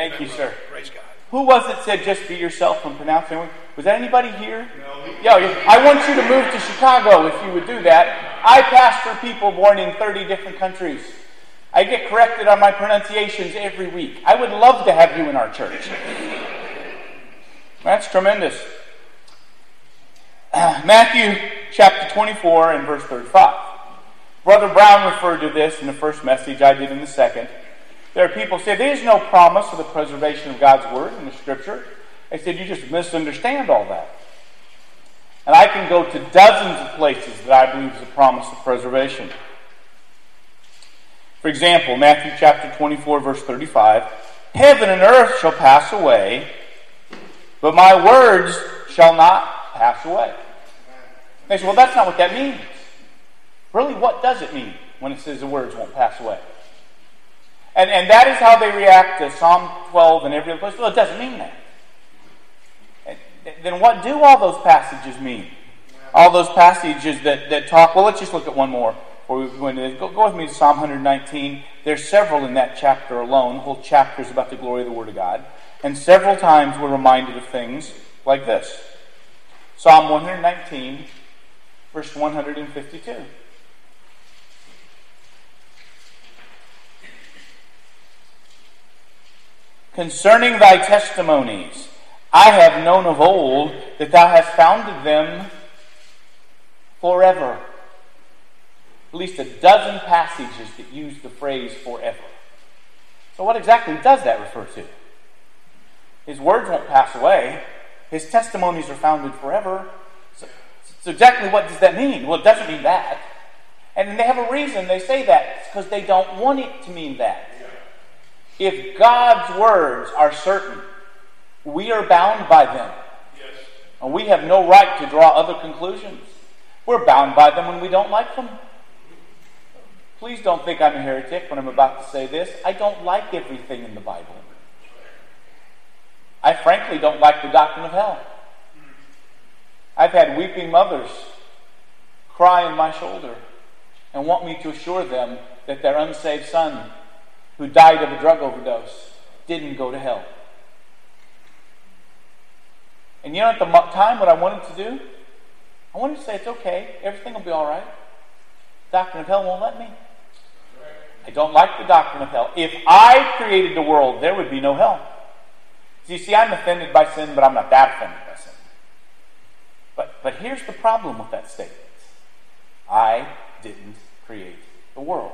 Thank you, sir. Praise God. Who was it said just be yourself when pronouncing? Was that anybody here? No. Yeah, I want you to move to Chicago if you would do that. I pastor people born in 30 different countries. I get corrected on my pronunciations every week. I would love to have you in our church. That's tremendous. Matthew chapter 24 and verse 35. Brother Brown referred to this in the first message. I did in the second. There are people who say there's no promise of the preservation of God's Word in the Scripture. They said you just misunderstand all that. And I can go to dozens of places that I believe is a promise of preservation. For example, Matthew chapter 24, verse 35. Heaven and earth shall pass away, but my words shall not pass away. They say, well, that's not what that means. Really, what does it mean when it says the words won't pass away? And that is how they react to Psalm 12 and every other place. Well, it doesn't mean that. And then what do all those passages mean? All those passages that talk, well, let's just look at one more. Before we go into this. Go with me to Psalm 119. There's several in that chapter alone. The whole chapter is about the glory of the Word of God. And several times we're reminded of things like this. Psalm 119, verse 152. Concerning thy testimonies, I have known of old that thou hast founded them forever. At least a dozen passages that use the phrase forever. So what exactly does that refer to? His words won't pass away. His testimonies are founded forever. So exactly what does that mean? Well, it doesn't mean that. And they have a reason they say that. It's because they don't want it to mean that. If God's words are certain, we are bound by them. Yes. And we have no right to draw other conclusions. We're bound by them when we don't like them. Please don't think I'm a heretic when I'm about to say this. I don't like everything in the Bible. I frankly don't like the doctrine of hell. I've had weeping mothers cry on my shoulder and want me to assure them that their unsaved son, who died of a drug overdose, didn't go to hell. And you know at the time what I wanted to do? I wanted to say it's okay, everything will be all right. The doctrine of hell won't let me. I don't like the doctrine of hell. If I created the world, there would be no hell. So you see, I'm offended by sin, but I'm not that offended by sin. But here's the problem with that statement. I didn't create the world.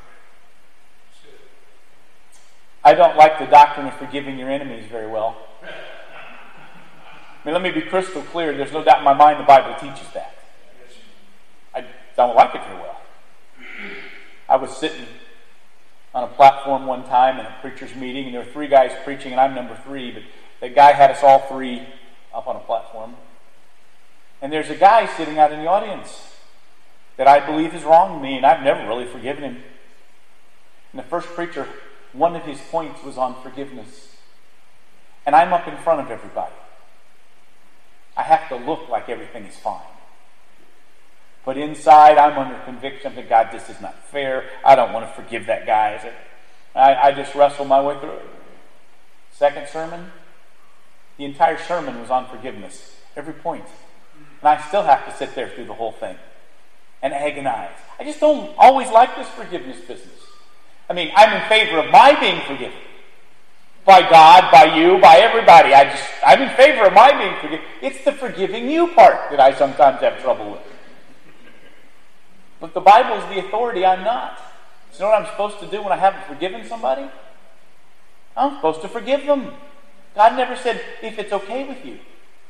I don't like the doctrine of forgiving your enemies very well. I mean, let me be crystal clear. There's no doubt in my mind the Bible teaches that. I don't like it very well. I was sitting on a platform one time in a preacher's meeting, and there were 3 guys preaching, and I'm number 3, but the guy had us all 3 up on a platform. And there's a guy sitting out in the audience that I believe has wronged me, and I've never really forgiven him. And the first preacher, one of his points was on forgiveness. And I'm up in front of everybody. I have to look like everything is fine. But inside, I'm under conviction that God, this is not fair. I don't want to forgive that guy. I just wrestle my way through it. Second sermon, the entire sermon was on forgiveness. Every point. And I still have to sit there through the whole thing and agonize. I just don't always like this forgiveness business. I mean, I'm in favor of my being forgiven. By God, by you, by everybody. I'm in favor of my being forgiven. It's the forgiving you part that I sometimes have trouble with. But the Bible is the authority, I'm not. So you know what I'm supposed to do when I haven't forgiven somebody? I'm supposed to forgive them. God never said, if it's okay with you.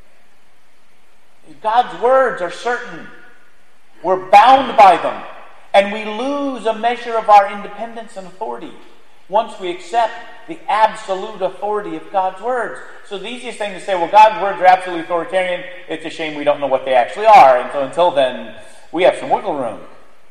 God's words are certain. We're bound by them. And we lose a measure of our independence and authority once we accept the absolute authority of God's words. So the easiest thing to say, well, God's words are absolutely authoritarian. It's a shame we don't know what they actually are. And so until then, we have some wiggle room.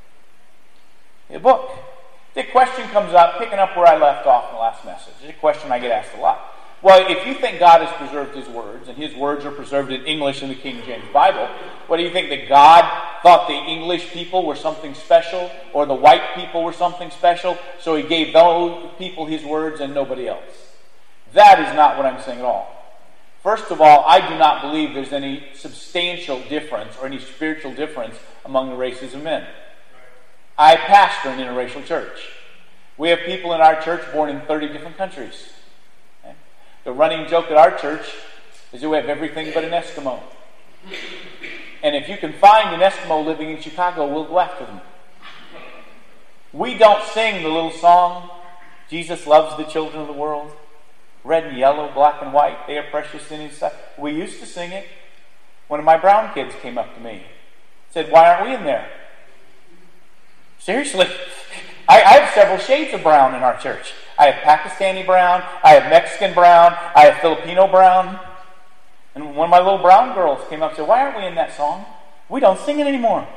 A book. The question comes up, picking up where I left off in the last message. It's a question I get asked a lot. Well, if you think God has preserved His words, and His words are preserved in English in the King James Bible, what do you think, that God thought the English people were something special, or the white people were something special, so He gave those people His words and nobody else? That is not what I'm saying at all. First of all, I do not believe there's any substantial difference or any spiritual difference among the races of men. I pastor an interracial church. We have people in our church born in 30 different countries. Okay? The running joke at our church is that we have everything but an Eskimo. And if you can find an Eskimo living in Chicago, we'll go after them. We don't sing the little song, Jesus loves the children of the world. Red and yellow, black and white, they are precious in His sight. We used to sing it. One of my brown kids came up to me, said, "Why aren't we in there?" Seriously, I have several shades of brown in our church. I have Pakistani brown, I have Mexican brown, I have Filipino brown. And one of my little brown girls came up and said, "Why aren't we in that song? We don't sing it anymore."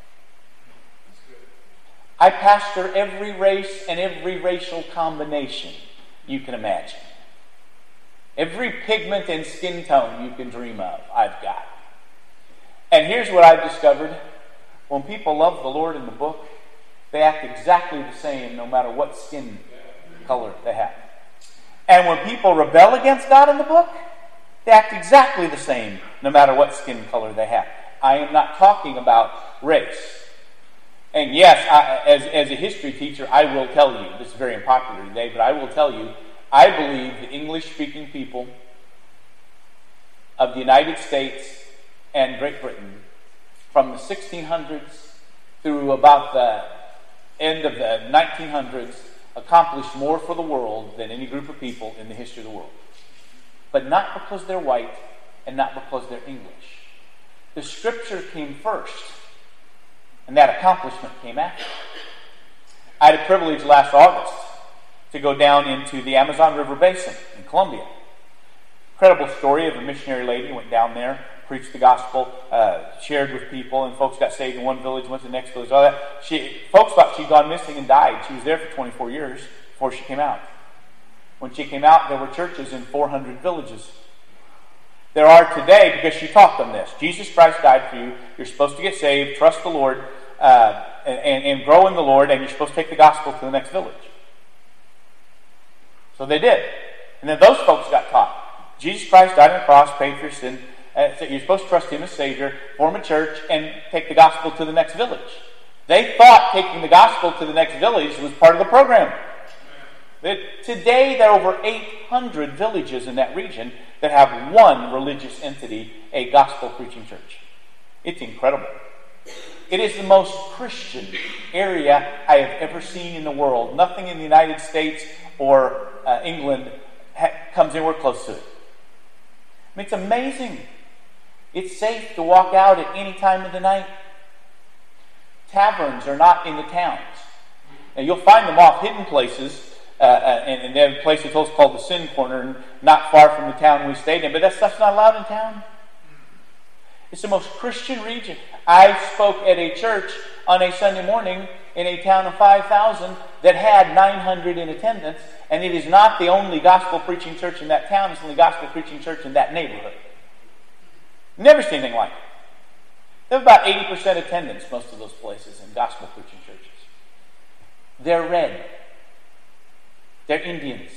I pastor every race and every racial combination you can imagine. Every pigment and skin tone you can dream of, I've got. And here's what I've discovered. When people love the Lord in the book, they act exactly the same no matter what skin color they have. And when people rebel against God in the book, they act exactly the same no matter what skin color they have. I am not talking about race. And yes, as a history teacher, I will tell you, this is very unpopular today, but I will tell you, I believe the English-speaking people of the United States and Great Britain from the 1600s through about the end of the 1900s accomplished more for the world than any group of people in the history of the world. But not because they're white and not because they're English. The Scripture came first, and that accomplishment came after. I had a privilege last August to go down into the Amazon River Basin in Colombia. Incredible story of a missionary lady who went down there, preached the gospel, shared with people, and folks got saved in one village, went to the next village, all that. Folks thought she'd gone missing and died. She was there for 24 years before she came out. When she came out, there were churches in 400 villages. There are today, because she talked on this. Jesus Christ died for you. You're supposed to get saved, trust the Lord, and grow in the Lord, and you're supposed to take the gospel to the next village. So they did. And then those folks got taught. Jesus Christ died on the cross, paid for your sin. So you're supposed to trust Him as Savior, form a church, and take the gospel to the next village. They thought taking the gospel to the next village was part of the program. Today, there are over 800 villages in that region that have one religious entity, a gospel-preaching church. It's incredible. It is the most Christian area I have ever seen in the world. Nothing in the United States or England comes anywhere close to it. I mean, it's amazing. It's safe to walk out at any time of the night. Taverns are not in the towns. Now, you'll find them off hidden places, and they have a place called the Sin Corner, not far from the town we stayed in, but that stuff's not allowed in town. It's the most Christian region. I spoke at a church on a Sunday morning in a town of 5,000 that had 900 in attendance, and it is not the only gospel-preaching church in that town, it's the only gospel-preaching church in that neighborhood. Never seen anything like it. They have about 80% attendance, most of those places, in gospel-preaching churches. They're red. They're Indians.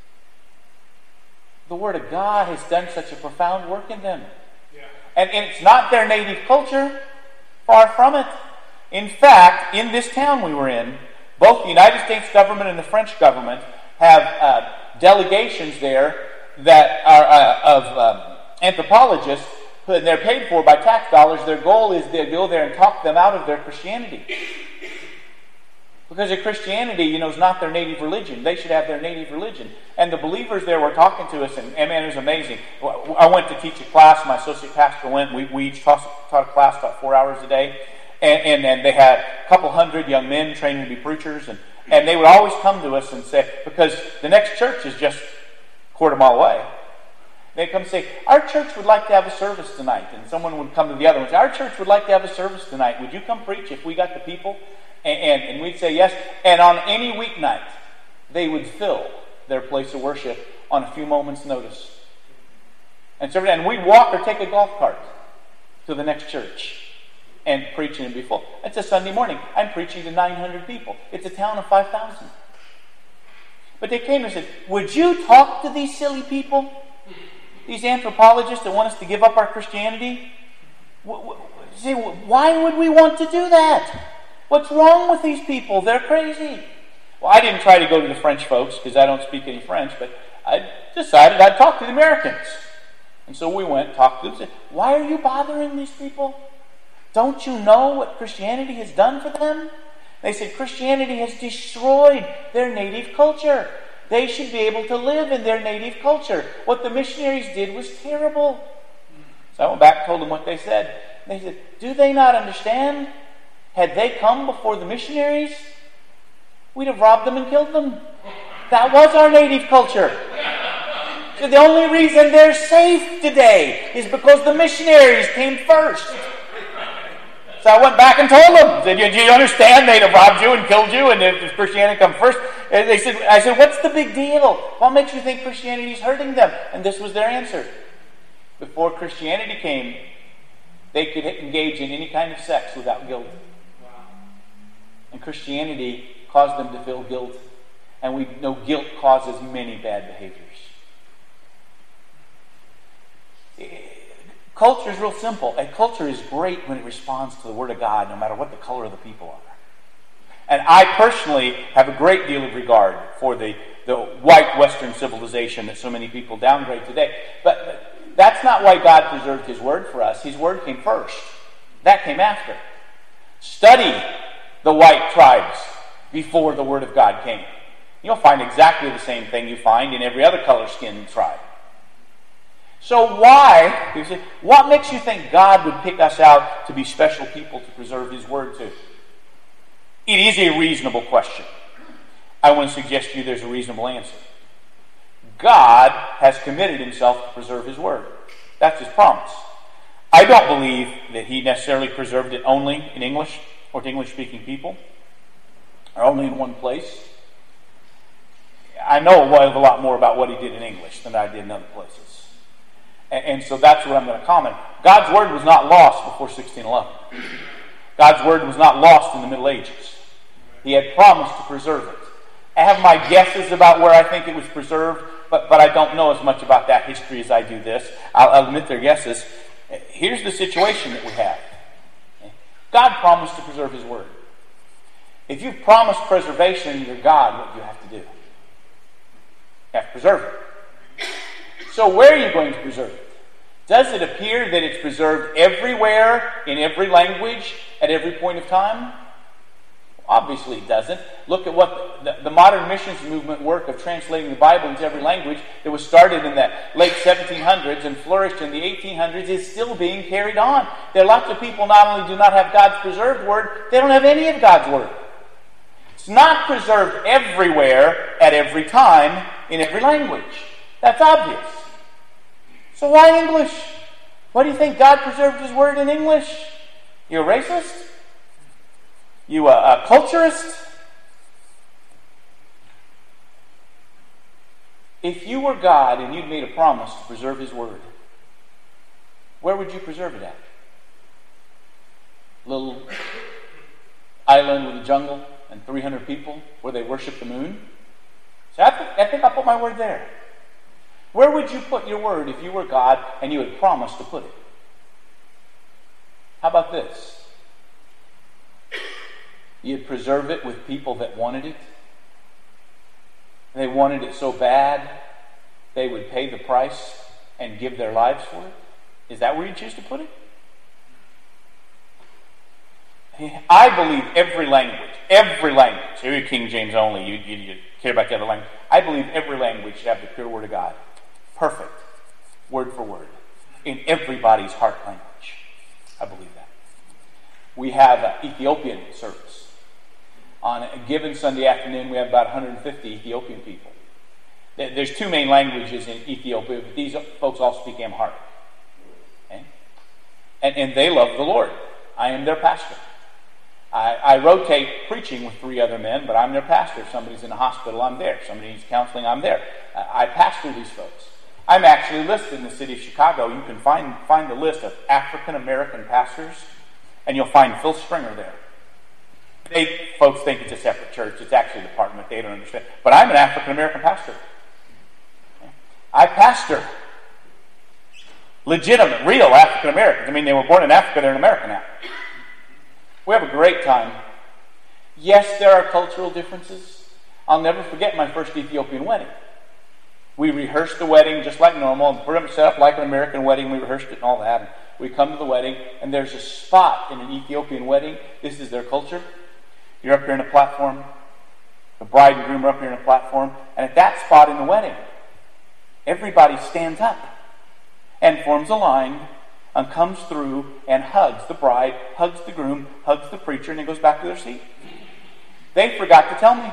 The Word of God has done such a profound work in them. Yeah. And it's not their native culture. Far from it. In fact, in this town we were in, both the United States government and the French government have delegations there that are of anthropologists, and they're paid for by tax dollars. Their goal is to go there and talk them out of their Christianity. Because their Christianity, is not their native religion. They should have their native religion. And the believers there were talking to us, and man, it was amazing. I went to teach a class. My associate pastor went. We each taught a class about 4 hours a day. And they had a couple hundred young men training to be preachers. And they would always come to us and say, because the next church is just a quarter mile away. They'd come and say, our church would like to have a service tonight. And someone would come to the other one and say, our church would like to have a service tonight. Would you come preach if we got the people? And we'd say yes. And on any weeknight, they would fill their place of worship on a few moments' notice. And we'd walk or take a golf cart to the next church and preach and be full. It's a Sunday morning. I'm preaching to 900 people. It's a town of 5,000. But they came and said, would you talk to these silly people? These anthropologists that want us to give up our Christianity? Say, why would we want to do that? What's wrong with these people? They're crazy. Well, I didn't try to go to the French folks because I don't speak any French, but I decided I'd talk to the Americans. And so we went, talked to them, said, why are you bothering these people? Don't you know what Christianity has done for them? They said, Christianity has destroyed their native culture. They should be able to live in their native culture. What the missionaries did was terrible. So I went back and told them what they said. They said, do they not understand? Had they come before the missionaries, we'd have robbed them and killed them. That was our native culture. So the only reason they're safe today is because the missionaries came first. So I went back and told them, said, do you understand they'd have robbed you and killed you and if Christianity come first? And I said, what's the big deal? What makes you think Christianity is hurting them? And this was their answer. Before Christianity came, they could engage in any kind of sex without guilt. And Christianity caused them to feel guilt. And we know guilt causes many bad behaviors. Culture is real simple. A culture is great when it responds to the Word of God, no matter what the color of the people are. And I personally have a great deal of regard for the white Western civilization that so many people downgrade today. But that's not why God preserved His Word for us. His Word came first. That came after. Study the white tribes before the Word of God came. You'll find exactly the same thing you find in every other color-skinned tribe. So what makes you think God would pick us out to be special people to preserve His Word to? It is a reasonable question. I want to suggest to you there's a reasonable answer. God has committed Himself to preserve His Word. That's His promise. I don't believe that He necessarily preserved it only in English or to English-speaking people, or only in one place. I know a lot more about what He did in English than I did in other places. And so that's what I'm going to comment. God's Word was not lost before 1611. God's Word was not lost in the Middle Ages. He had promised to preserve it. I have my guesses about where I think it was preserved, but I don't know as much about that history as I do this. I'll admit their guesses. Here's the situation that we have. God promised to preserve His Word. If you've promised preservation, you're God, what do you have to do? You have to preserve it. So where are you going to preserve it? Does it appear that it's preserved everywhere, in every language, at every point of time? Obviously it doesn't. Look at what the modern missions movement work of translating the Bible into every language that was started in the late 1700s and flourished in the 1800s is still being carried on. There are lots of people not only do not have God's preserved Word, they don't have any of God's Word. It's not preserved everywhere, at every time, in every language. That's obvious. So why English? Why do you think God preserved His Word in English? You a racist? You a culturist? If you were God and you'd made a promise to preserve His Word, where would you preserve it at? Little island with a jungle and 300 people where they worship the moon? So I think I'll put my Word there. Where would you put your Word if you were God and you had promised to put it? How about this? You'd preserve it with people that wanted it. They wanted it so bad, they would pay the price and give their lives for it. Is that where you choose to put it? I believe every language, you're King James only, you care about the other language. I believe every language should have the pure Word of God. Perfect, word for word, in everybody's heart language. I believe that. We have an Ethiopian service. On a given Sunday afternoon, we have about 150 Ethiopian people. There's two main languages in Ethiopia, but these folks all speak Amharic. Okay? And they love the Lord. I am their pastor. I rotate preaching with 3 other men, but I'm their pastor. If somebody's in a hospital, I'm there. If somebody needs counseling, I'm there. I pastor these folks. I'm actually listed in the city of Chicago. You can find the list of African American pastors, and you'll find Phil Springer there. Folks think it's a separate church. It's actually a department. They don't understand. But I'm an African-American pastor. I pastor legitimate, real African-Americans. I mean, they were born in Africa. They're in America now. We have a great time. Yes, there are cultural differences. I'll never forget my first Ethiopian wedding. We rehearsed the wedding just like normal. We're set up like an American wedding. We rehearsed it and all that. And we come to the wedding, and there's a spot in an Ethiopian wedding. This is their culture. You're up here in a platform. The bride and groom are up here in a platform. And at that spot in the wedding, everybody stands up and forms a line and comes through and hugs the bride, hugs the groom, hugs the preacher, and then goes back to their seat. They forgot to tell me.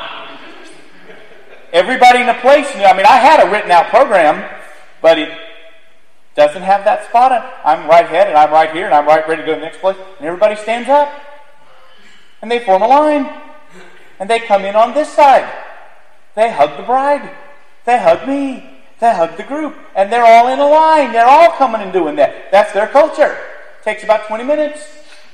Everybody in the place knew. I mean, I had a written out program, but it doesn't have that spot. I'm right ahead, and I'm right here, and I'm right ready to go to the next place. And everybody stands up. And they form a line. And they come in on this side. They hug the bride. They hug me. They hug the group. And they're all in a line. They're all coming and doing that. That's their culture. It takes about 20 minutes.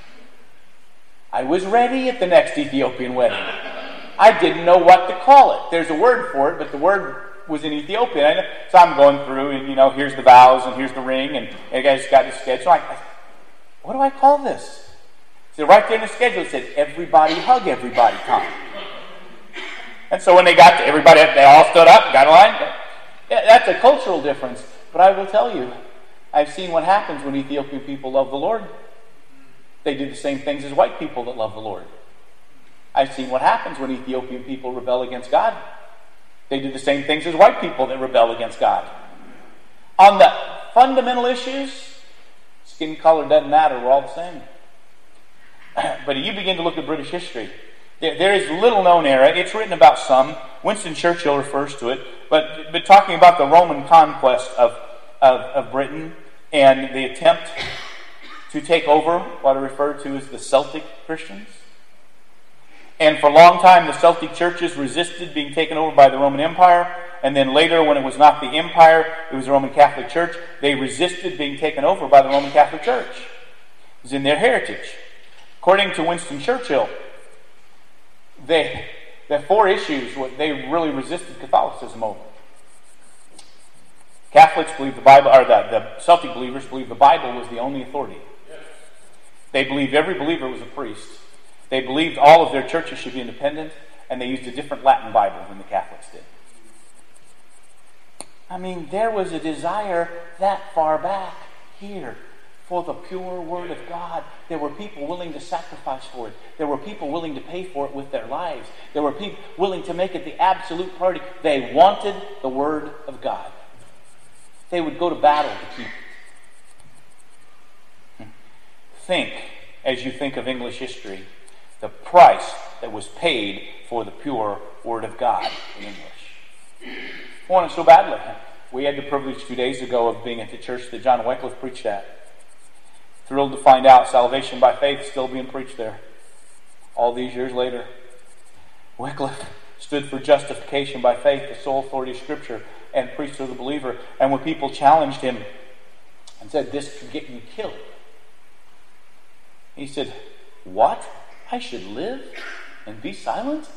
I was ready at the next Ethiopian wedding. I didn't know what to call it. There's a word for it, but the word was in Ethiopian. So I'm going through, and here's the vows, and here's the ring, and the guy's got the schedule. What do I call this? So right there in the schedule it said, everybody hug everybody time. And so when they got to everybody, they all stood up, got a line. Yeah, that's a cultural difference. But I will tell you, I've seen what happens when Ethiopian people love the Lord. They do the same things as white people that love the Lord. I've seen what happens when Ethiopian people rebel against God. They do the same things as white people that rebel against God. On the fundamental issues, skin color doesn't matter. We're all the same. But you begin to look at British history. There is little known era. It's written about some. Winston Churchill refers to it. But talking about the Roman conquest of Britain and the attempt to take over what are referred to as the Celtic Christians. And for a long time, the Celtic churches resisted being taken over by the Roman Empire. And then later, when it was not the Empire, it was the Roman Catholic Church, they resisted being taken over by the Roman Catholic Church. It was in their heritage. According to Winston Churchill, the four issues they really resisted Catholicism over. Catholics believe the Bible, or the Celtic believers believe the Bible was the only authority. They believed every believer was a priest. They believed all of their churches should be independent, and they used a different Latin Bible than the Catholics did. I mean, there was a desire that far back here for the pure Word of God. There were people willing to sacrifice for it. There were people willing to pay for it with their lives. There were people willing to make it the absolute priority. They wanted the Word of God. They would go to battle to keep it. Think, as you think of English history, the price that was paid for the pure Word of God in English. I want it so badly. We had the privilege 2 days ago of being at the church that John Wycliffe preached at. Thrilled to find out salvation by faith still being preached there. All these years later. Wycliffe stood for justification by faith, the sole authority of Scripture, and preached to the believer. And when people challenged him and said, this could get you killed, he said, what? I should live and be silent?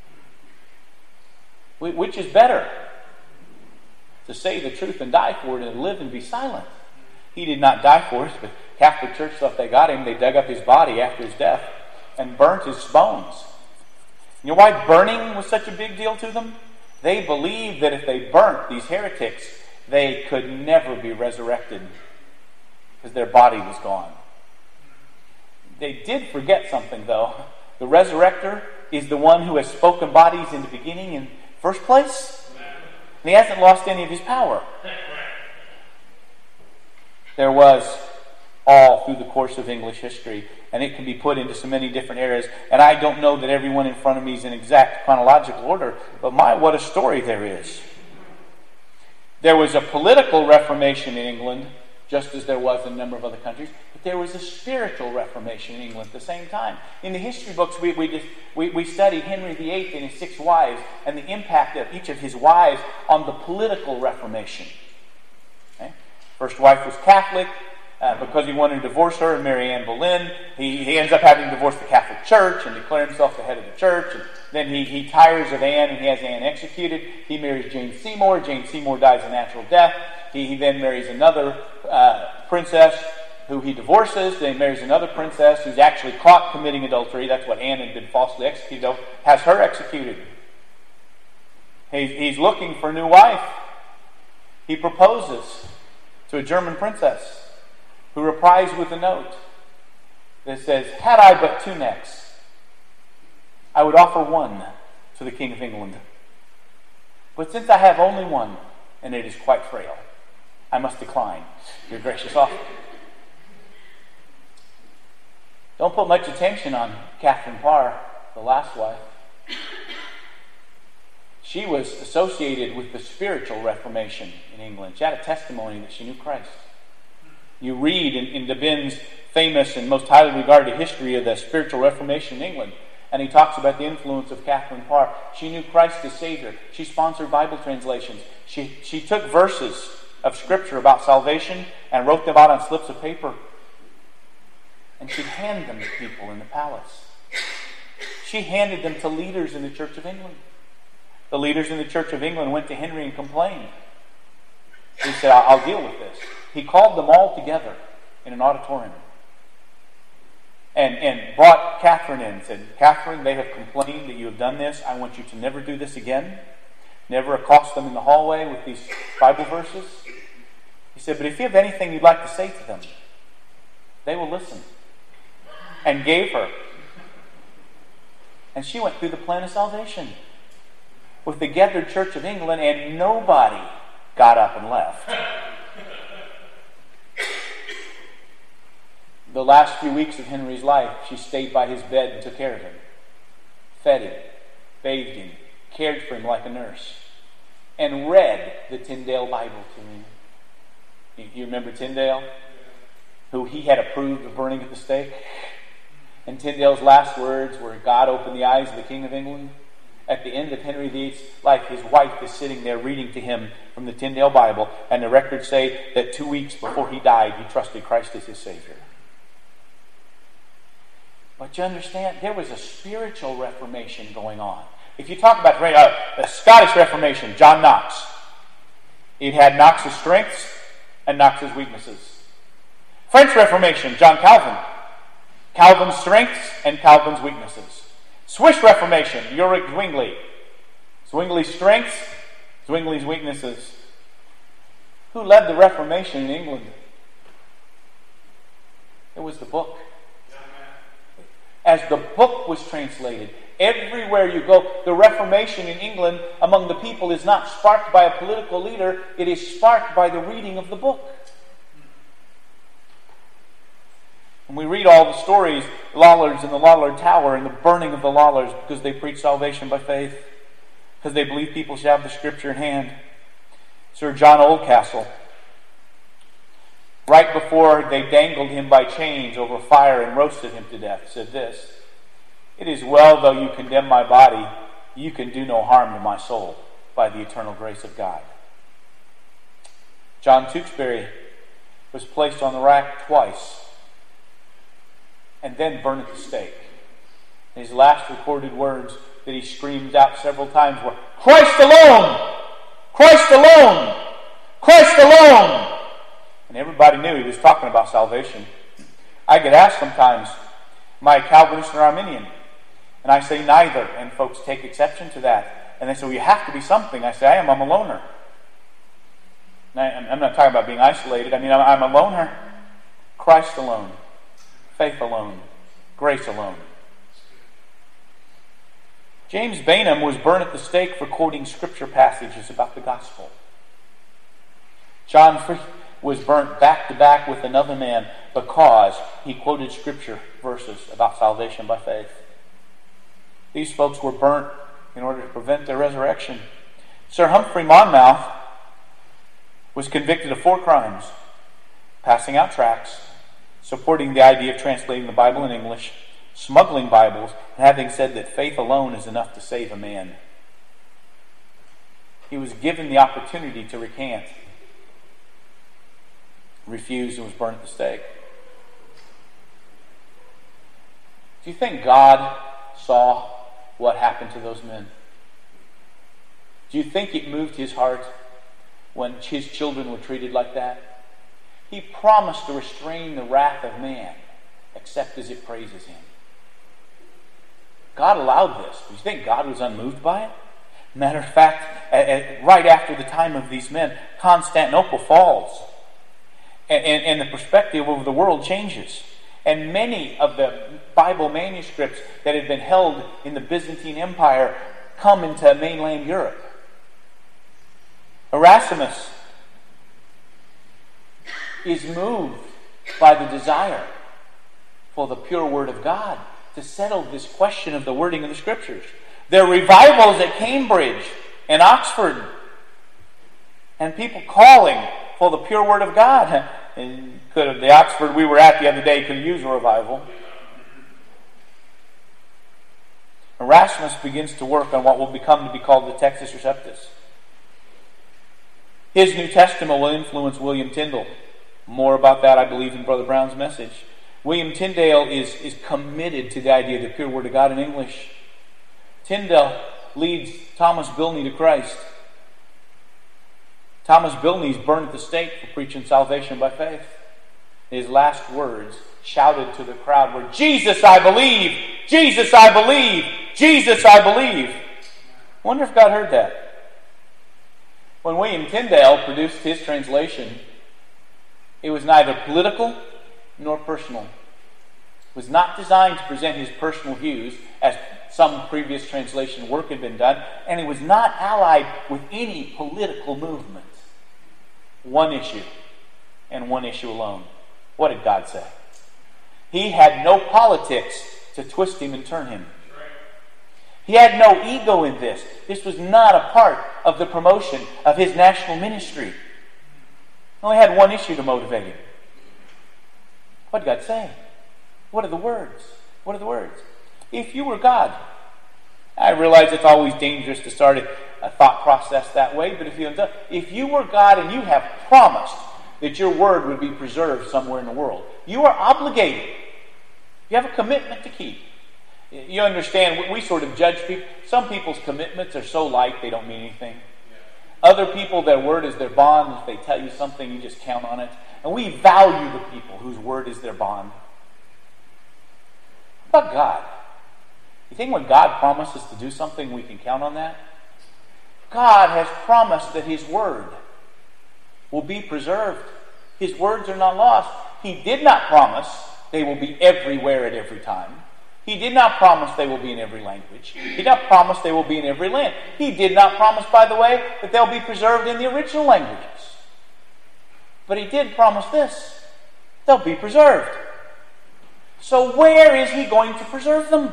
Which is better? To say the truth and die for it, and live and be silent. He did not die for it, but Catholic Church thought they got him. They dug up his body after his death and burnt his bones. You know why burning was such a big deal to them? They believed that if they burnt these heretics, they could never be resurrected because their body was gone. They did forget something, though. The resurrector is the one who has spoken bodies in the beginning in first place. And he hasn't lost any of his power. There was all through the course of English history, and it can be put into so many different areas. And I don't know that everyone in front of me is in exact chronological order, but what a story there is. There was a political reformation in England, just as there was in a number of other countries, but there was a spiritual reformation in England at the same time. In the history books, we study Henry VIII and his 6 wives, and the impact of each of his wives on the political reformation. Okay? First wife was Catholic, because he wanted to divorce her and marry Anne Boleyn. He ends up having to divorce the Catholic Church and declare himself the head of the church. And then he tires of Anne and he has Anne executed. He marries Jane Seymour. Jane Seymour dies a natural death. He then marries another princess who he divorces. Then he marries another princess who's actually caught committing adultery. That's what Anne had been falsely executed of. Has her executed. He's looking for a new wife. He proposes to a German princess who replies with a note that says, "Had I but 2 necks, I would offer one to the King of England. But since I have only one, and it is quite frail, I must decline your gracious offer." Don't put much attention on Catherine Parr, the last wife. She was associated with the spiritual Reformation in England. She had a testimony that she knew Christ. You read in Deben's famous and most highly regarded history of the spiritual Reformation in England, and he talks about the influence of Catherine Parr. She knew Christ as Savior. She sponsored Bible translations. She took verses of Scripture about salvation and wrote them out on slips of paper. And she'd hand them to people in the palace. She handed them to leaders in the Church of England. The leaders in the Church of England went to Henry and complained. He said, "I'll deal with this." He called them all together in an auditorium and brought Catherine in and said, "Catherine, they have complained that you have done this. I want you to never do this again. Never accost them in the hallway with these Bible verses." He said, "But if you have anything you'd like to say to them, they will listen." And gave her. And she went through the plan of salvation with the gathered Church of England, and nobody got up and left. The last few weeks of Henry's life, she stayed by his bed and took care of him. Fed him, bathed him, cared for him like a nurse, and read the Tyndale Bible to him. You remember Tyndale? Who he had approved of burning at the stake? And Tyndale's last words were, "God opened the eyes of the King of England." At the end of Henry VIII's life, his wife is sitting there reading to him from the Tyndale Bible, and the records say that 2 weeks before he died, he trusted Christ as his Savior. But you understand, there was a spiritual Reformation going on. If you talk about the Scottish Reformation, John Knox, it had Knox's strengths and Knox's weaknesses. French Reformation, John Calvin, Calvin's strengths and Calvin's weaknesses. Swiss Reformation, Ulrich Zwingli, Zwingli's strengths, Zwingli's weaknesses. Who led the Reformation in England? It was the book. As the book was translated, everywhere you go, the Reformation in England among the people is not sparked by a political leader, it is sparked by the reading of the book. And we read all the stories, Lollards in the Lollard Tower and the burning of the Lollards because they preach salvation by faith, because they believe people should have the Scripture in hand. Sir John Oldcastle, right before they dangled him by chains over fire and roasted him to death, said this: "It is well, though you condemn my body, you can do no harm to my soul by the eternal grace of God." John Tewksbury was placed on the rack twice and then burned at the stake. And his last recorded words that he screamed out several times were, "Christ alone! Christ alone! Christ alone!" And everybody knew he was talking about salvation. I get asked sometimes, am I a Calvinist or Arminian? And I say neither, and folks take exception to that. And they say, well, you have to be something. I say, I'm a loner. And I'm not talking about being isolated. I mean, I'm a loner. Christ alone. Faith alone. Grace alone. James Bainham was burned at the stake for quoting scripture passages about the gospel. John Free was burnt back to back with another man because he quoted scripture verses about salvation by faith. These folks were burnt in order to prevent their resurrection. Sir Humphrey Monmouth was convicted of 4 crimes: passing out tracts, supporting the idea of translating the Bible in English, smuggling Bibles, and having said that faith alone is enough to save a man. He was given the opportunity to recant. refused and was burned at the stake. Do you think God saw what happened to those men? Do you think it moved his heart when his children were treated like that? He promised to restrain the wrath of man, except as it praises him. God allowed this. Do you think God was unmoved by it? Matter of fact, right after the time of these men, Constantinople falls. And the perspective of the world changes. And many of the Bible manuscripts that had been held in the Byzantine Empire come into mainland Europe. Erasmus is moved by the desire for the pure Word of God to settle this question of the wording of the Scriptures. There are revivals at Cambridge and Oxford, and people calling for the pure Word of God. And the Oxford we were at the other day could use a revival. Erasmus begins to work on what will become to be called the Textus Receptus. His New Testament will influence William Tyndale. More about that, I believe, in Brother Brown's message. William Tyndale is committed to the idea of the pure Word of God in English. Tyndale leads Thomas Bilney to Christ. Thomas Bilney is burned at the stake for preaching salvation by faith. His last words shouted to the crowd were, "Jesus, I believe! Jesus, I believe! Jesus, I believe!" I wonder if God heard that. When William Tyndale produced his translation, it was neither political nor personal. It was not designed to present his personal views as some previous translation work had been done, and it was not allied with any political movement. One issue, and one issue alone. What did God say? He had no politics to twist him and turn him. He had no ego in this. This was not a part of the promotion of his national ministry. He only had one issue to motivate him. What did God say? What are the words? What are the words? If you were God, I realize it's always dangerous to start a thought process that way, but if you were God and you have promised that your word would be preserved somewhere in the world, you are obligated. You have a commitment to keep. You understand, we sort of judge people. Some people's commitments are so light they don't mean anything. Other people, their word is their bond. If they tell you something, you just count on it. And we value the people whose word is their bond. What about God? You think when God promises to do something, we can count on that? God has promised that His word will be preserved. His words are not lost. He did not promise they will be everywhere at every time. He did not promise they will be in every language. He did not promise they will be in every land. He did not promise, by the way, that they'll be preserved in the original languages. But He did promise this: they'll be preserved. So where is He going to preserve them?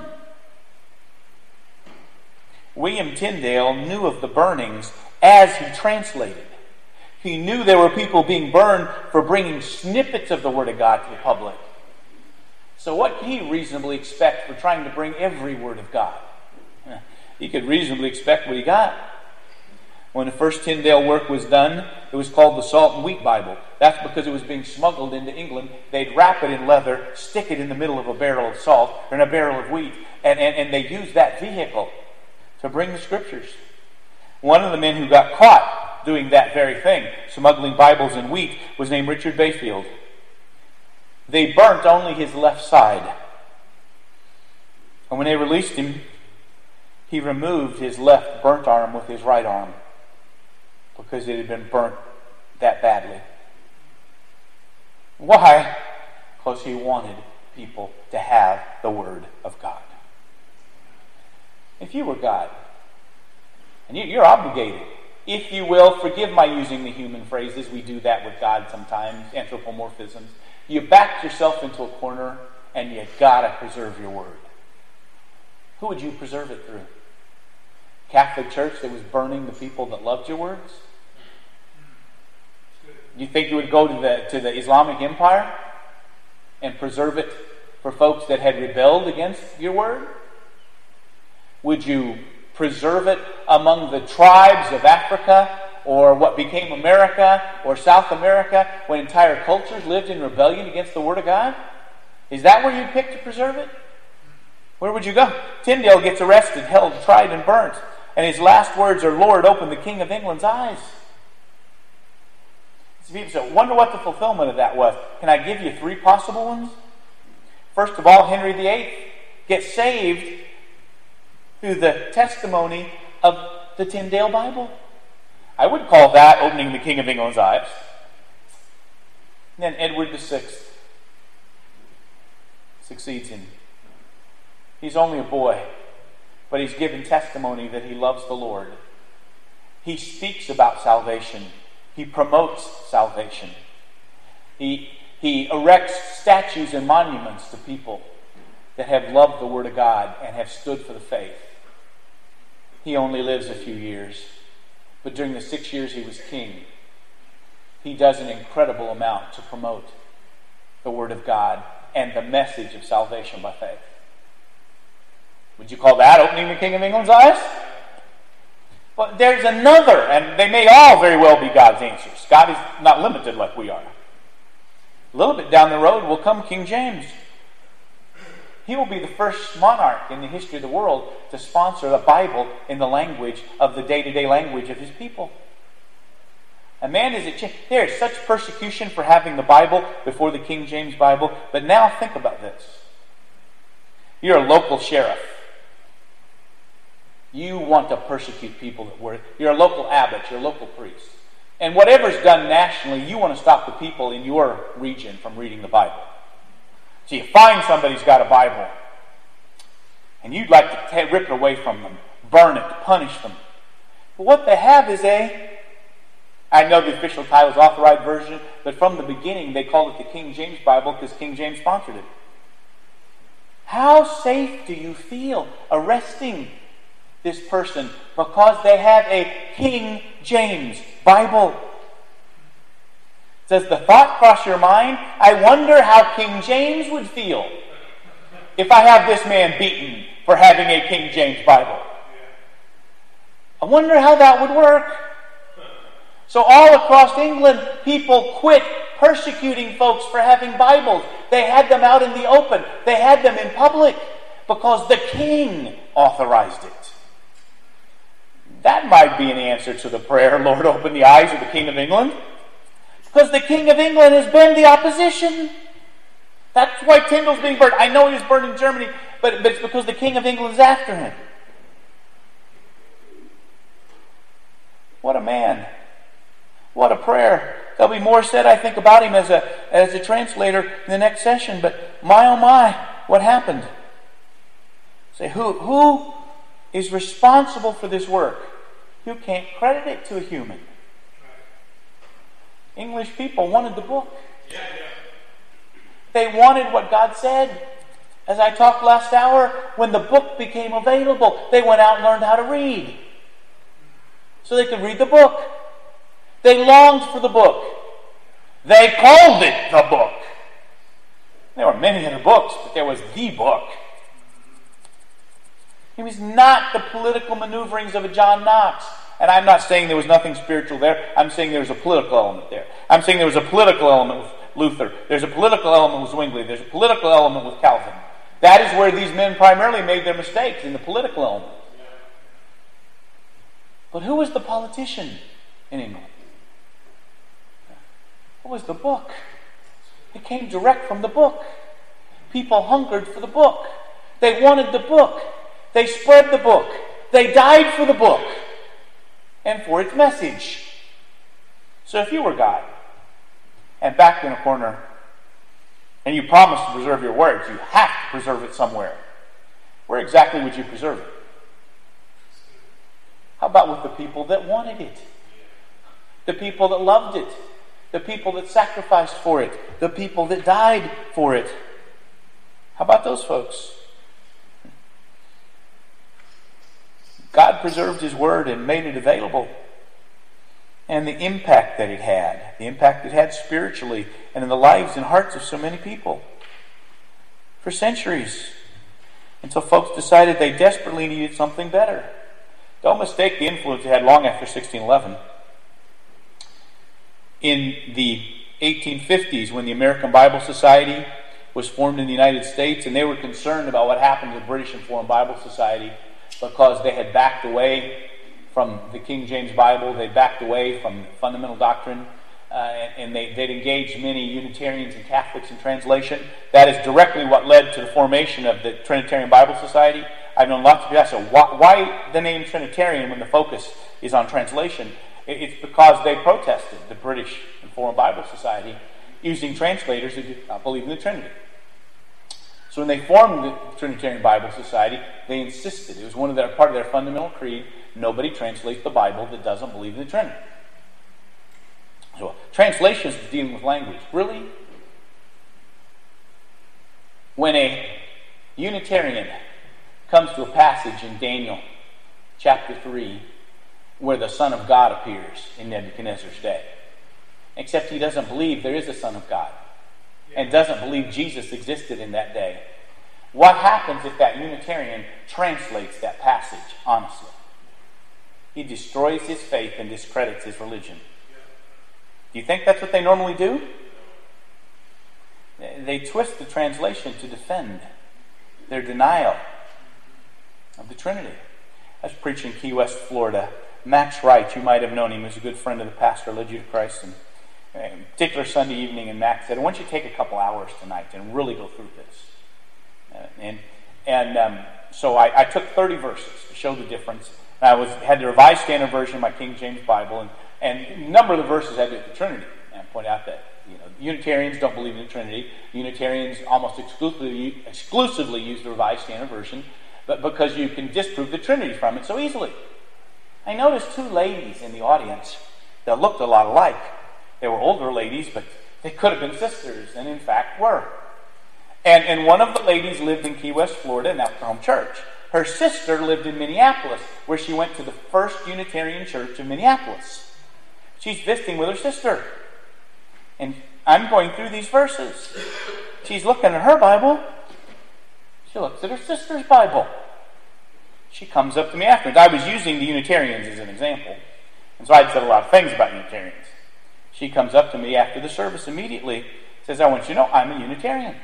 William Tyndale knew of the burnings as he translated. He knew there were people being burned for bringing snippets of the Word of God to the public. So what could he reasonably expect for trying to bring every Word of God? He could reasonably expect what he got. When the first Tyndale work was done, it was called the Salt and Wheat Bible. That's because it was being smuggled into England. They'd wrap it in leather, stick it in the middle of a barrel of salt, or in a barrel of wheat, and they used that vehicle to bring the Scriptures. One of the men who got caught doing that very thing, smuggling Bibles and wheat, was named Richard Bayfield. They burnt only his left side. And when they released him, he removed his left burnt arm with his right arm because it had been burnt that badly. Why? Because he wanted people to have the Word of God. If you were God, and you're obligated, if you will, forgive my using the human phrases, we do that with God sometimes, anthropomorphisms. You backed yourself into a corner and you gotta preserve your word. Who would you preserve it through? Catholic Church that was burning the people that loved your words? You think you would go to the Islamic Empire and preserve it for folks that had rebelled against your word? Would you preserve it among the tribes of Africa or what became America, or South America, when entire cultures lived in rebellion against the Word of God? Is that where you'd pick to preserve it? Where would you go? Tyndale gets arrested, held, tried, and burnt. And his last words are, "Lord, open the King of England's eyes." So people say, wonder what the fulfillment of that was. Can I give you 3 possible ones? First of all, Henry VIII gets saved through the testimony of the Tyndale Bible. I would call that opening the King of England's eyes. And then Edward VI succeeds him. He's only a boy, but he's given testimony that he loves the Lord. He speaks about salvation. He promotes salvation. He erects statues and monuments to people that have loved the Word of God and have stood for the faith. He only lives a few years, but during the 6 years he was king, he does an incredible amount to promote the Word of God and the message of salvation by faith. Would you call that opening the King of England's eyes? But there's another, and they may all very well be God's answers. God is not limited like we are. A little bit down the road will come King James. He will be the first monarch in the history of the world to sponsor the Bible in the language of the day-to-day language of his people. And man, is it changed. There is such persecution for having the Bible before the King James Bible. But now think about this. You're a local sheriff. You want to persecute people that were. You're a local abbot. You're a local priest. And whatever's done nationally, you want to stop the people in your region from reading the Bible. So you find somebody who's got a Bible, and you'd like to rip it away from them, burn it, punish them. But what they have is I know the official title is Authorized Version, but from the beginning they called it the King James Bible because King James sponsored it. How safe do you feel arresting this person because they have a King James Bible? Does the thought cross your mind? I wonder how King James would feel if I have this man beaten for having a King James Bible. I wonder how that would work. So all across England, people quit persecuting folks for having Bibles. They had them out in the open. They had them in public because the king authorized it. That might be an answer to the prayer, Lord, open the eyes of the King of England. Because the King of England has been the opposition. That's why Tyndale's being burned. I know he was burned in Germany, but it's because the King of England is after him. What a man. What a prayer. There'll be more said, I think, about him as a translator in the next session. But my oh my, what happened? Say, who is responsible for this work? You can't credit it to a human. English people wanted the book. They wanted what God said. As I talked last hour, when the book became available, they went out and learned how to read. So they could read the book. They longed for the book. They called it the book. There were many other books, but there was the book. It was not the political maneuverings of a John Knox. And I'm not saying there was nothing spiritual there. I'm saying there was a political element there. I'm saying there was a political element with Luther. There's a political element with Zwingli. There's a political element with Calvin. That is where these men primarily made their mistakes, in the political element. But who was the politician in England? It was the book. It came direct from the book. People hungered for the book. They wanted the book. They spread the book. They died for the book and for its message. So if you were God and backed in a corner and you promised to preserve your words, you have to preserve it somewhere. Where exactly would you preserve it? How about with the people that wanted it? The people that loved it? The people that sacrificed for it? The people that died for it? How about those folks? God preserved His Word and made it available. And the impact that it had spiritually and in the lives and hearts of so many people for centuries, until folks decided they desperately needed something better. Don't mistake the influence it had long after 1611. in the 1850s, when the American Bible Society was formed in the United States, and they were concerned about what happened to the British and Foreign Bible Society because they had backed away from the King James Bible, they backed away from fundamental doctrine, and they'd engaged many Unitarians and Catholics in translation. That is directly what led to the formation of the Trinitarian Bible Society. I've known lots of people ask, so why the name Trinitarian when the focus is on translation? It's because they protested the British and Foreign Bible Society using translators who did not believe in the Trinity. So when they formed the Trinitarian Bible Society, they insisted, it was part of their fundamental creed, nobody translates the Bible that doesn't believe in the Trinity. So translation is dealing with language. Really? When a Unitarian comes to a passage in Daniel chapter 3 where the Son of God appears in Nebuchadnezzar's day, except he doesn't believe there is a Son of God and doesn't believe Jesus existed in that day, what happens if that Unitarian translates that passage honestly? He destroys his faith and discredits his religion. Do you think that's what they normally do? They twist the translation to defend their denial of the Trinity. I was preaching in Key West, Florida. Max Wright, you might have known him, he was a good friend of the pastor who led you to Christ. And a particular Sunday evening, and Max said, I want you to take a couple hours tonight and really go through this. So I took 30 verses to show the difference. And I had the Revised Standard Version of my King James Bible, and a number of the verses had to do with the Trinity. And I point out that Unitarians don't believe in the Trinity. Unitarians almost exclusively use the Revised Standard Version, but because you can disprove the Trinity from it so easily. I noticed two ladies in the audience that looked a lot alike. They were older ladies, but they could have been sisters, and in fact were. And one of the ladies lived in Key West, Florida, and that was her home church. Her sister lived in Minneapolis, where she went to the First Unitarian Church in Minneapolis. She's visiting with her sister. And I'm going through these verses. She's looking at her Bible. She looks at her sister's Bible. She comes up to me afterwards. I was using the Unitarians as an example. And so I'd said a lot of things about Unitarians. She comes up to me after the service immediately, says, I want you to know I'm a Unitarian.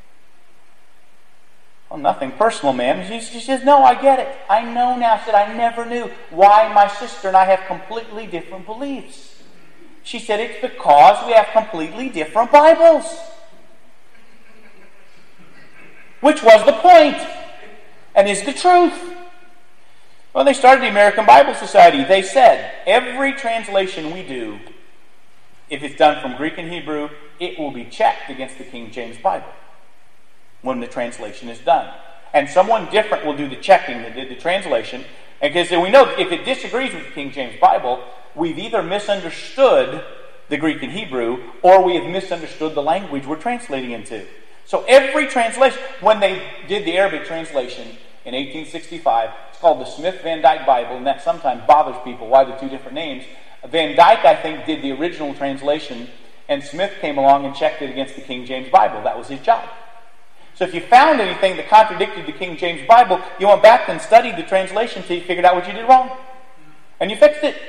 Well, nothing personal, ma'am. She says, no, I get it. I know now. I said, I never knew why my sister and I have completely different beliefs. She said, it's because we have completely different Bibles. Which was the point, and is the truth. When they started the American Bible Society, they said, every translation we do, if it's done from Greek and Hebrew, it will be checked against the King James Bible when the translation is done. And someone different will do the checking that did the translation. And because we know if it disagrees with the King James Bible, we've either misunderstood the Greek and Hebrew, or we have misunderstood the language we're translating into. So every translation, when they did the Arabic translation in 1865, it's called the Smith-Van Dyke Bible, and that sometimes bothers people, why the two different names. Van Dyke, I think, did the original translation, and Smith came along and checked it against the King James Bible. That was his job. So if you found anything that contradicted the King James Bible, you went back and studied the translation until you figured out what you did wrong. And you fixed it.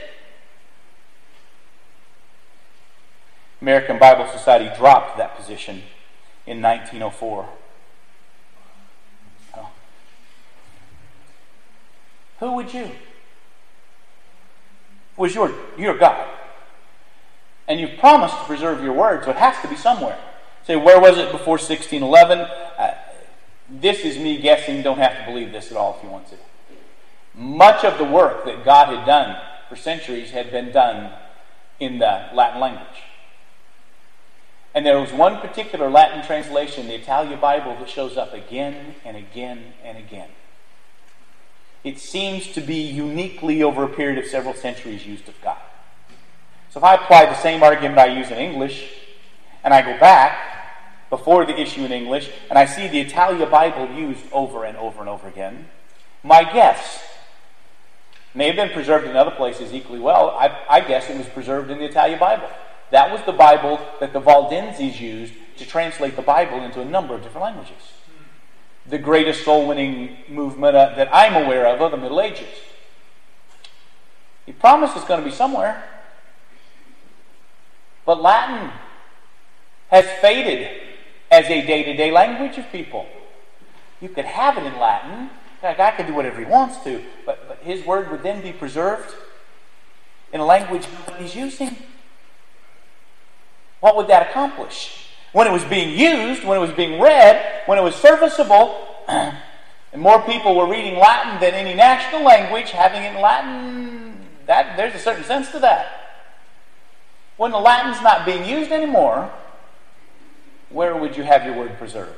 American Bible Society dropped that position in 1904. Oh. Who would you? Was your God. And you've promised to preserve your word, so it has to be somewhere. Say, where was it before 1611? This is me guessing. Don't have to believe this at all if you want to. Much of the work that God had done for centuries had been done in the Latin language. And there was one particular Latin translation, the Italian Bible, that shows up again and again and again. It seems to be uniquely over a period of several centuries used of God. So if I apply the same argument I use in English, and I go back before the issue in English, and I see the Italian Bible used over and over and over again, my guess may have been preserved in other places equally well. I guess it was preserved in the Italian Bible. That was the Bible that the Valdenses used to translate the Bible into a number of different languages. The greatest soul-winning movement that I'm aware of the Middle Ages. He promised it's going to be somewhere. But Latin has faded as a day-to-day language of people. You could have it in Latin. A guy could do whatever he wants to, but his word would then be preserved in a language nobody's using. What would that accomplish? When it was being used, when it was being read, when it was serviceable, and more people were reading Latin than any national language, having it in Latin, there's a certain sense to that. When the Latin's not being used anymore, where would you have your word preserved?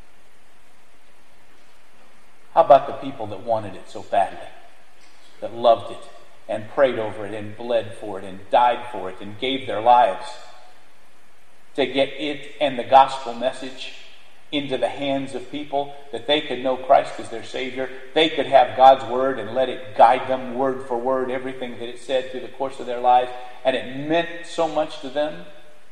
How about the people that wanted it so badly, that loved it, and prayed over it, and bled for it, and died for it, and gave their lives to get it and the gospel message into the hands of people, that they could know Christ as their Savior, they could have God's Word and let it guide them word for word, everything that it said through the course of their lives, and it meant so much to them?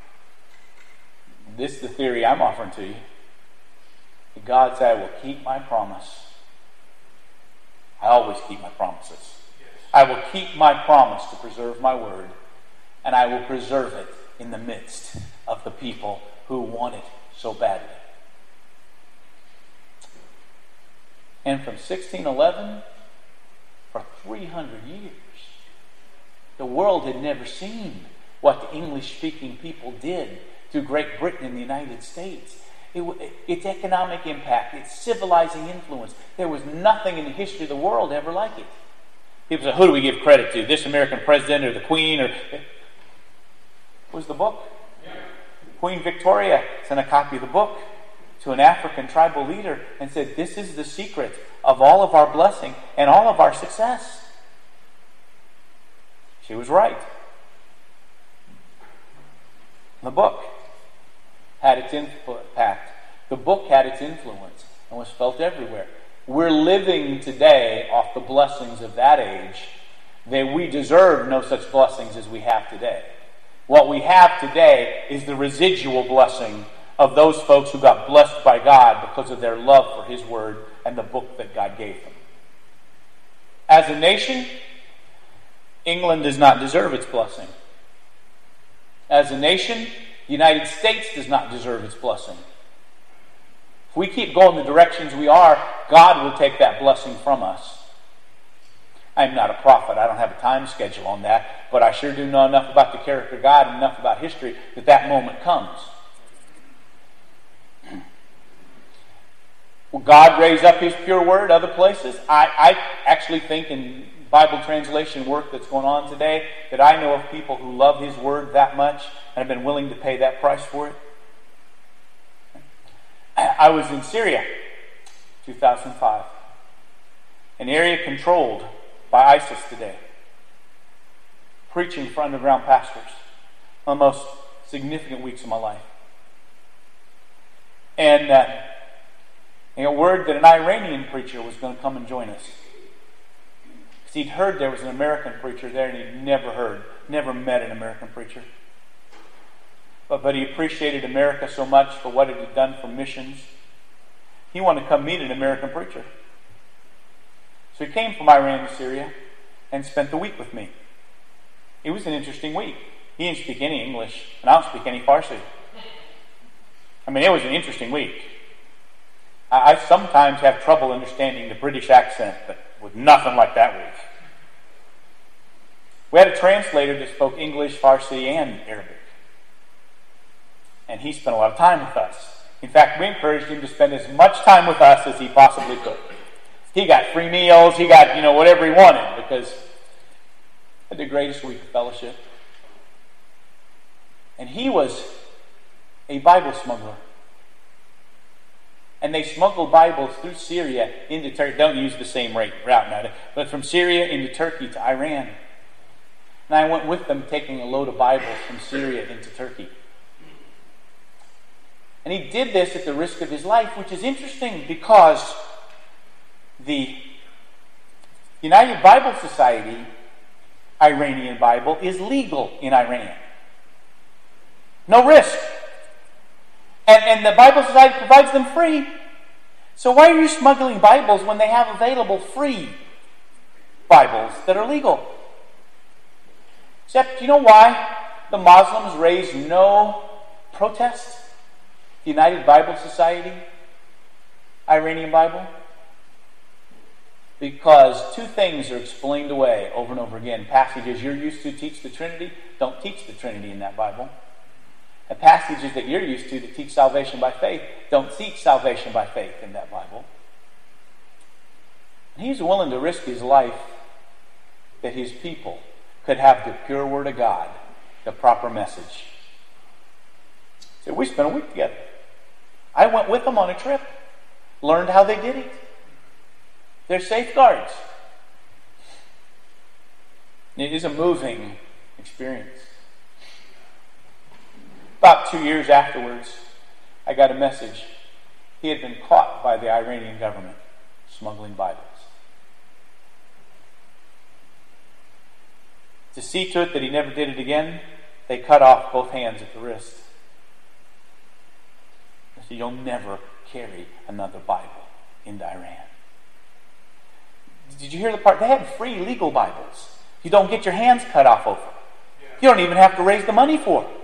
This is the theory I'm offering to you. That God said, I will keep my promise. I always keep my promises. I will keep my promise to preserve my word, and I will preserve it in the midst of the people who want it so badly. And from 1611, for 300 years, the world had never seen what the English-speaking people did through Great Britain and the United States. Its economic impact, its civilizing influence. There was nothing in the history of the world ever like it. People say, who do we give credit to? This American president or the Queen? Or it was the book. Queen Victoria sent a copy of the book to an African tribal leader and said, this is the secret of all of our blessing and all of our success. She was right. The book had its impact. The book had its influence and was felt everywhere. We're living today off the blessings of that age. That we deserve no such blessings as we have today. What we have today is the residual blessing of those folks who got blessed by God because of their love for His Word and the book that God gave them. As a nation, England does not deserve its blessing. As a nation, the United States does not deserve its blessing. If we keep going the directions we are, God will take that blessing from us. I'm not a prophet. I don't have a time schedule on that. But I sure do know enough about the character of God and enough about history that that moment comes. Will God raise up His pure word other places? I actually think in Bible translation work that's going on today that I know of people who love His word that much and have been willing to pay that price for it. I was in Syria, 2005, an area controlled by ISIS today, preaching for underground pastors, one of the most significant weeks of my life. And word that an Iranian preacher was going to come and join us. Because he'd heard there was an American preacher there, and he'd never met an American preacher. But he appreciated America so much for what it had done for missions. He wanted to come meet an American preacher. So he came from Iran to Syria and spent the week with me. It was an interesting week. He didn't speak any English, and I don't speak any Farsi. I mean, it was an interesting week. I sometimes have trouble understanding the British accent, but with nothing like that week. We had a translator that spoke English, Farsi, and Arabic. And he spent a lot of time with us. In fact, we encouraged him to spend as much time with us as he possibly could. He got free meals, he got, whatever he wanted, because he had the greatest week of fellowship. And he was a Bible smuggler. And they smuggled Bibles through Syria into Turkey. Don't use the same route now, but from Syria into Turkey to Iran. And I went with them taking a load of Bibles from Syria into Turkey. And he did this at the risk of his life, which is interesting because the United Bible Society Iranian Bible is legal in Iran. No risk. And the Bible Society provides them free. So why are you smuggling Bibles when they have available free Bibles that are legal? Except, you know why? the Muslims raised no protest? The United Bible Society, Iranian Bible? Because two things are explained away over and over again. Passages you're used to teach the Trinity don't teach the Trinity in that Bible. And passages that you're used to that teach salvation by faith don't teach salvation by faith in that Bible. And he's willing to risk his life that his people could have the pure Word of God, the proper message. So we spent a week together. I went with them on a trip, learned how they did it. Their safeguards. It is a moving experience. About 2 years afterwards, I got a message. He had been caught by the Iranian government smuggling Bibles. To see to it that he never did it again, they cut off both hands at the wrist. They said, "You'll never carry another Bible into Iran." Did you hear the part? They had free legal Bibles. You don't get your hands cut off over. You don't even have to raise the money for it.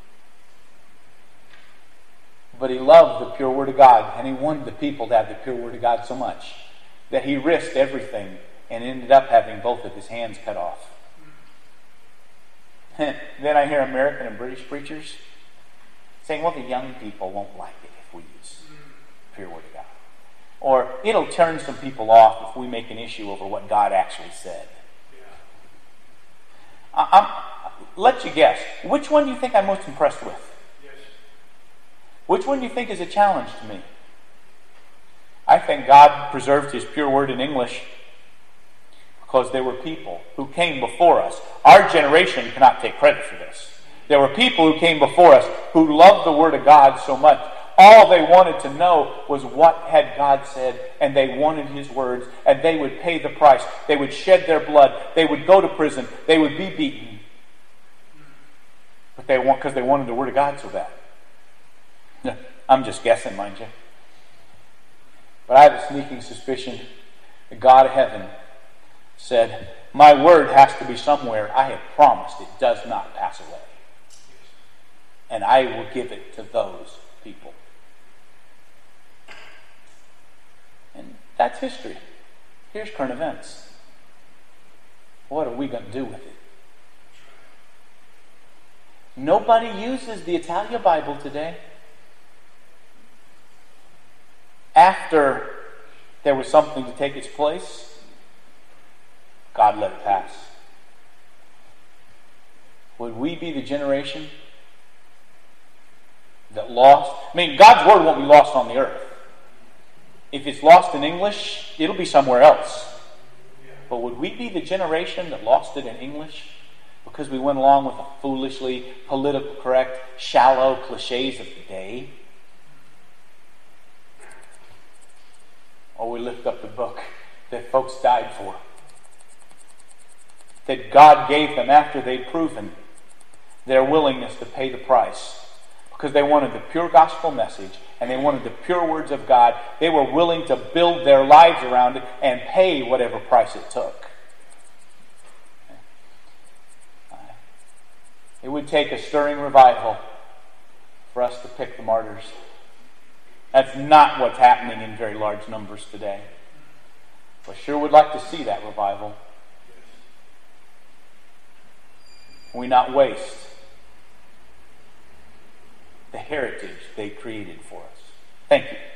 But he loved the pure Word of God, and he wanted the people to have the pure Word of God so much that he risked everything and ended up having both of his hands cut off. Then I hear American and British preachers saying, "Well, the young people won't like it if we use pure Word of God. Or it'll turn some people off if we make an issue over what God actually said." Let you guess. Which one do you think I'm most impressed with? Yes. Which one do you think is a challenge to me? I think God preserved His pure Word in English because there were people who came before us. Our generation cannot take credit for this. There were people who came before us who loved the Word of God so much. All they wanted to know was what had God said, and they wanted His words, and they would pay the price. They would shed their blood. They would go to prison. They would be beaten. But because they wanted the Word of God so bad. I'm just guessing, mind you. But I have a sneaking suspicion that God of heaven said, "My word has to be somewhere. I have promised it does not pass away. And I will give it to those people." And that's history. Here's current events. What are we going to do with it? Nobody uses the Italian Bible today. After there was something to take its place, God let it pass. Would we be the generation that lost? God's Word won't be lost on the earth. If it's lost in English, it'll be somewhere else. But would we be the generation that lost it in English because we went along with the foolishly political correct, shallow cliches of the day? Or we lift up the book that folks died for, that God gave them after they'd proven their willingness to pay the price because they wanted the pure gospel message and they wanted the pure words of God. They were willing to build their lives around it and pay whatever price it took. It would take a stirring revival for us to pick the martyrs. That's not what's happening in very large numbers today. But sure would like to see that revival. We not waste the heritage they created for us. Thank you.